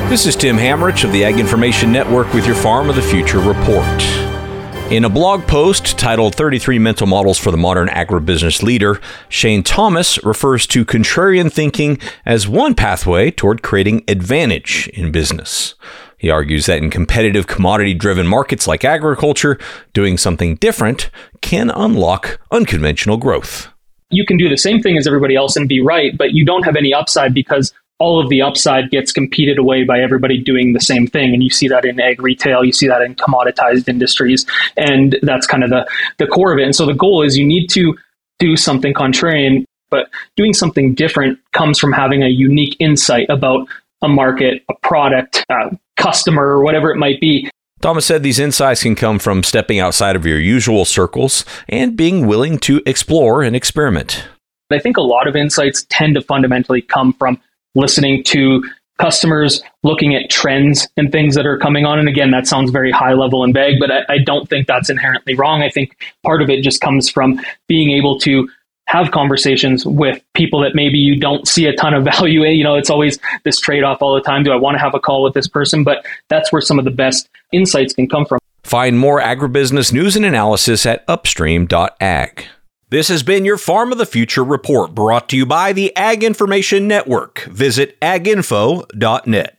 This is Tim Hamrich of the Ag Information Network with your Farm of the Future report. In a blog post titled 33 Mental Models for the Modern Agribusiness Leader, Shane Thomas refers to contrarian thinking as one pathway toward creating advantage in business. He argues that in competitive commodity-driven markets like agriculture, doing something different can unlock unconventional growth. You can do the same thing as everybody else and be right, but you don't have any upside because all of the upside gets competed away by everybody doing the same thing. And you see that in ag retail, you see that in commoditized industries, and that's kind of the core of it. And so the goal is you need to do something contrarian, but doing something different comes from having a unique insight about a market, a product, a customer, or whatever it might be. Thomas said these insights can come from stepping outside of your usual circles and being willing to explore and experiment. I think a lot of insights tend to fundamentally come from listening to customers, looking at trends and things that are coming on. And again, that sounds very high level and vague, but I don't think that's inherently wrong. I think part of it just comes from being able to have conversations with people that maybe you don't see a ton of value in. You know, it's always this trade-off all the time. Do I want to have a call with this person? But that's where some of the best insights can come from. Find more agribusiness news and analysis at upstream.ag. This has been your Farm of the Future report, brought to you by the Ag Information Network. Visit aginfo.net.